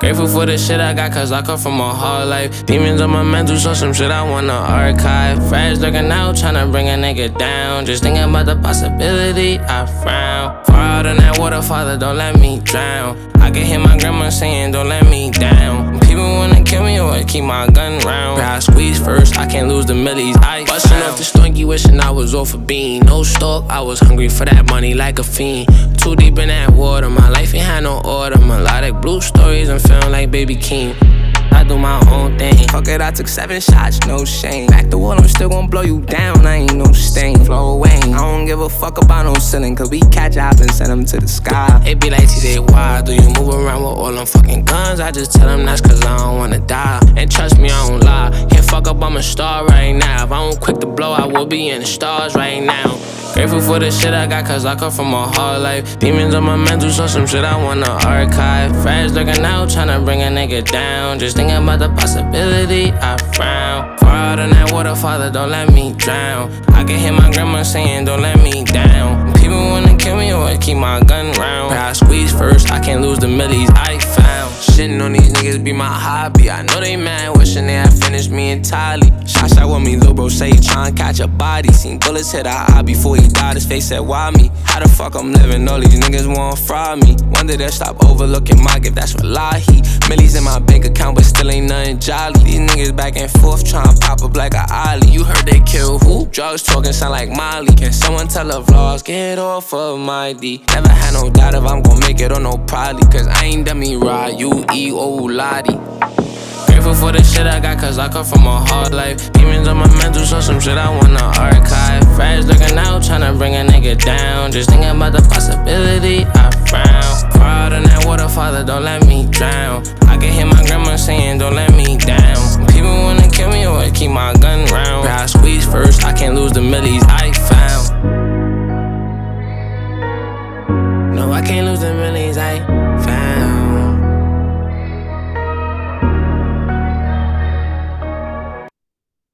Grateful for the shit I got, cause I come from a hard life. Demons on my mental, so some shit I wanna archive. Friends looking out, tryna bring a nigga down. Just thinking about the possibility, I frown. Far out in that water, Father, don't let me drown. I can hear my grandma saying, don't let me down. People wanna kill me or keep my gun round. I squeeze first, I can't lose the millies. I bustin' off the stonky, wishing I was off a bean. No stalk, I was hungry for that money like a fiend. Too deep in that water, my life ain't had no order. Melodic blue stories, I'm feeling like Baby King. I do my own thing. Fuck it, I took 7 shots, no shame. Back the wall, I'm still gon' blow you down. I ain't no stain, flow away. I don't give a fuck about no ceiling, cause we catch up and send them to the sky. It be like TJ, why do you move around with all them fucking guns? I just tell them that's cause I don't wanna die. And trust me, I don't lie. Can't fuck up, I'm a star right now. If I don't quick to blow, I will be in the stars right now. Grateful for the shit I got, cause I come from a hard life. Demons on my mental, so some shit I wanna archive. Friends looking out, tryna bring a nigga down. Just thinking about the possibility, I frown. Far out in that water, Father, don't let me drown. I can hear my grandma saying, don't let me down. People wanna kill me or keep my gun round. But I squeeze first, I can't lose the millies I found. Shitting on these niggas be my hobby. I know they mad, wishing they had finished me entirely. Shots out with me, lil' bro say he tryna catch a body. Seen bullets hit our eye before he died, his face said, why me? How the fuck I'm living? All these niggas wanna fry me. Wonder they'll stop overlooking my gift, that's Wallahi. Millies in my bank account, but still ain't nothing jolly. These niggas back and forth tryna pop up like a ollie. You heard they kill who? Drugs talking sound like Molly. Can someone tell the vlogs, get off of my D? Never had no doubt if I'm gon' make it or no probably. Cause I ain't done me right, you Lottie. Grateful for the shit I got, cause I come from a hard life. Demons on my mental, so some shit I wanna archive. Friends looking out, tryna bring a nigga down. Just thinking about the possibility, I frown. Far out in that water, Father, don't let me drown. I can hear my grandma saying, don't let me down. People wanna kill me or keep my gun round. But I squeeze first, I can't lose the millies I found. No, I can't lose the millies,